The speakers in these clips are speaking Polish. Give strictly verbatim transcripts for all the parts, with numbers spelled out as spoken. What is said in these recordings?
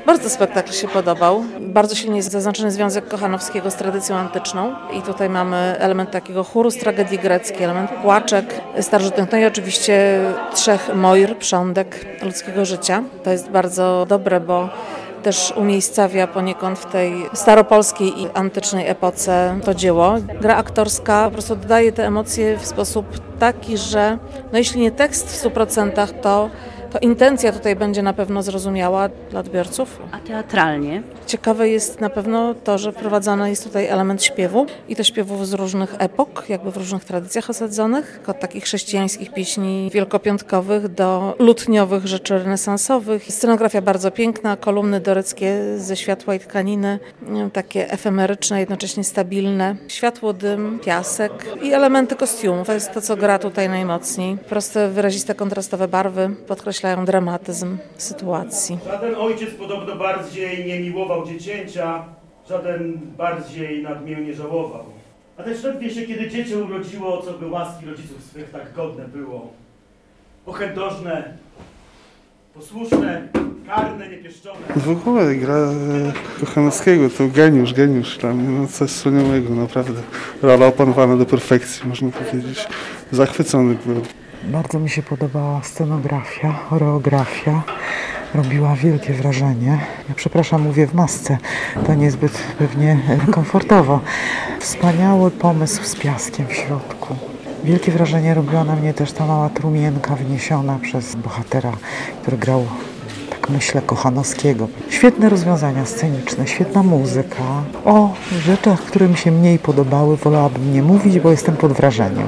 Bardzo spektakl się podobał. Bardzo silnie jest zaznaczony związek Kochanowskiego z tradycją antyczną i tutaj mamy element takiego chóru z tragedii greckiej, element płaczek starożytnych, no i oczywiście trzech moir, prządek ludzkiego życia. To jest bardzo dobre, bo też umiejscawia poniekąd w tej staropolskiej i antycznej epoce to dzieło. Gra aktorska po prostu dodaje te emocje w sposób taki, że no jeśli nie tekst w stu procentach, to to intencja tutaj będzie na pewno zrozumiała dla odbiorców. A teatralnie? Ciekawe jest na pewno to, że wprowadzany jest tutaj element śpiewu i to śpiewów z różnych epok, jakby w różnych tradycjach osadzonych, od takich chrześcijańskich pieśni wielkopiątkowych do lutniowych rzeczy renesansowych. Scenografia bardzo piękna, kolumny doreckie ze światła i tkaniny, takie efemeryczne, jednocześnie stabilne. Światło, dym, piasek i elementy kostiumów. To jest to, co gra tutaj najmocniej. Proste, wyraziste, kontrastowe barwy podkreślają dramatyzm sytuacji. Żaden ojciec podobno bardziej nie miłował dziecięcia, żaden bardziej nadmiernie żałował. A też ledwie się, kiedy dziecię urodziło, co by łaski rodziców swych tak godne było. Pochędożne, posłuszne, karne, niepieszczone. W ogóle gra e, Kochanowskiego to geniusz, geniusz dla mnie, no coś wspaniałego, naprawdę. Rola opanowana do perfekcji, można powiedzieć. Zachwycony byłem. Bardzo mi się podobała scenografia, choreografia. Robiła wielkie wrażenie. Ja przepraszam, mówię w masce. To niezbyt pewnie komfortowo. Wspaniały pomysł z piaskiem w środku. Wielkie wrażenie robiła na mnie też ta mała trumienka wniesiona przez bohatera, który grał, tak myślę, Kochanowskiego. Świetne rozwiązania sceniczne, świetna muzyka. O rzeczach, które mi się mniej podobały, wolałabym nie mówić, bo jestem pod wrażeniem.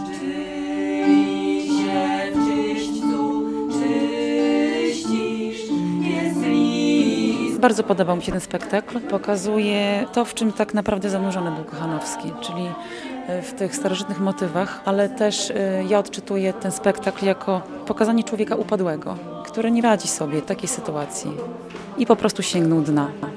Bardzo podobał mi się ten spektakl. Pokazuje to, w czym tak naprawdę zanurzony był Kochanowski, czyli w tych starożytnych motywach, ale też ja odczytuję ten spektakl jako pokazanie człowieka upadłego, który nie radzi sobie w takiej sytuacji i po prostu sięgnął dna.